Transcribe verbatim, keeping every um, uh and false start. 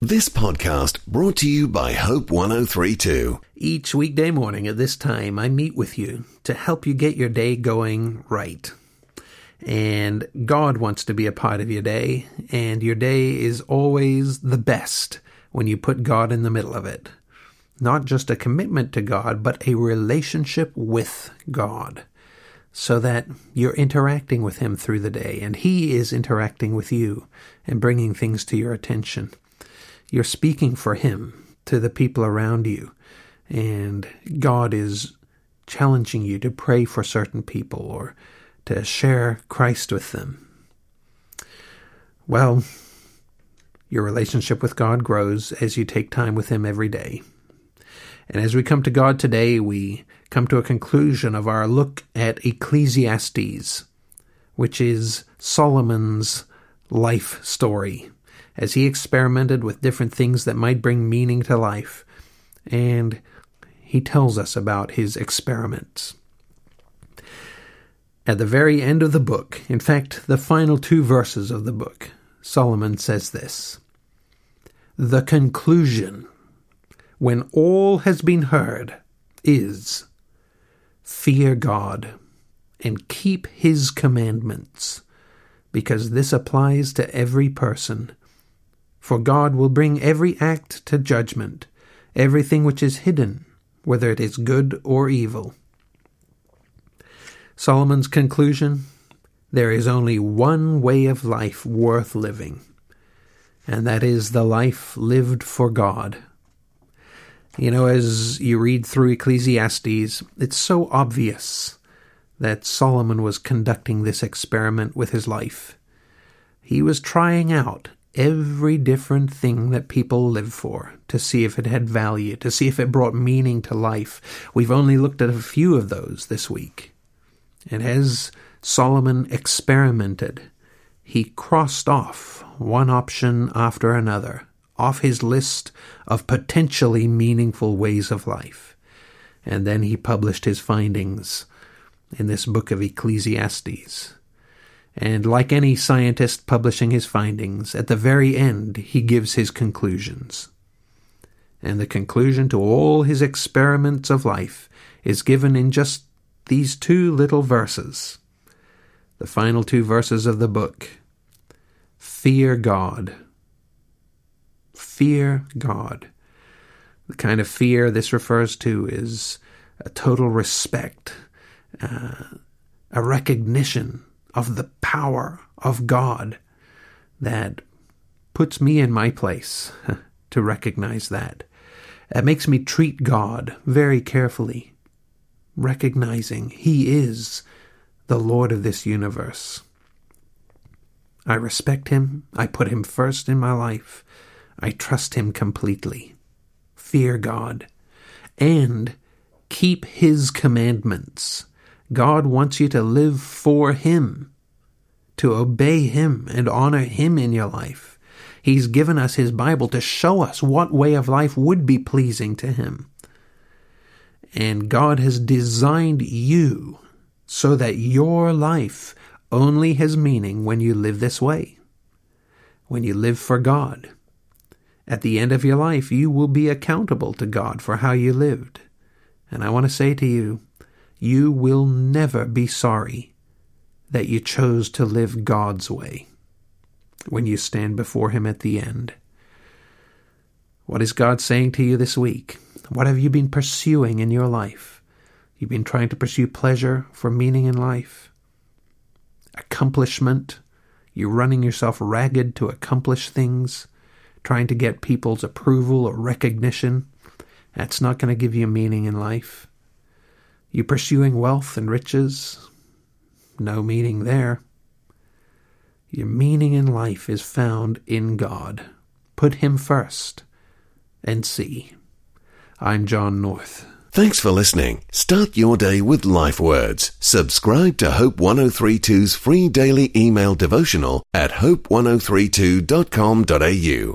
This podcast brought to you by Hope one oh three point two. Each weekday morning at this time, I meet with you to help you get your day going right. And God wants to be a part of your day, and your day is always the best when you put God in the middle of it. Not just a commitment to God, but a relationship with God, so that you're interacting with Him through the day, and He is interacting with you and bringing things to your attention. You're speaking for Him to the people around you, and God is challenging you to pray for certain people or to share Christ with them. Well, your relationship with God grows as you take time with Him every day. And as we come to God today, we come to a conclusion of our look at Ecclesiastes, which is Solomon's life story, as he experimented with different things that might bring meaning to life. And he tells us about his experiments. At the very end of the book, in fact, the final two verses of the book, Solomon says this: "The conclusion, when all has been heard, is, fear God and keep His commandments, because this applies to every person. For God will bring every act to judgment, everything which is hidden, whether it is good or evil." Solomon's conclusion: there is only one way of life worth living, and that is the life lived for God. You know, as you read through Ecclesiastes, it's so obvious that Solomon was conducting this experiment with his life. He was trying out every different thing that people live for, to see if it had value, to see if it brought meaning to life. We've only looked at a few of those this week. And as Solomon experimented, he crossed off one option after another off his list of potentially meaningful ways of life. And then he published his findings in this book of Ecclesiastes. And like any scientist publishing his findings, at the very end he gives his conclusions. And the conclusion to all his experiments of life is given in just these two little verses. The final two verses of the book. Fear God. Fear God. The kind of fear this refers to is a total respect, uh, a recognition of the power of God that puts me in my place to recognize that. That makes me treat God very carefully, recognizing He is the Lord of this universe. I respect Him. I put Him first in my life. I trust Him completely. Fear God. And keep His commandments. God wants you to live for Him, to obey Him and honor Him in your life. He's given us His Bible to show us what way of life would be pleasing to Him. And God has designed you so that your life only has meaning when you live this way, when you live for God. At the end of your life, you will be accountable to God for how you lived. And I want to say to you, you will never be sorry that you chose to live God's way when you stand before Him at the end. What is God saying to you this week? What have you been pursuing in your life? You've been trying to pursue pleasure for meaning in life, accomplishment. You're running yourself ragged to accomplish things, trying to get people's approval or recognition. That's not going to give you meaning in life. You pursuing wealth and riches? No meaning there. Your meaning in life is found in God. Put Him first and see. I'm John North. Thanks for listening. Start your day with Life Words. Subscribe to Hope one oh three point two's free daily email devotional at hope one oh three two dot com dot a u.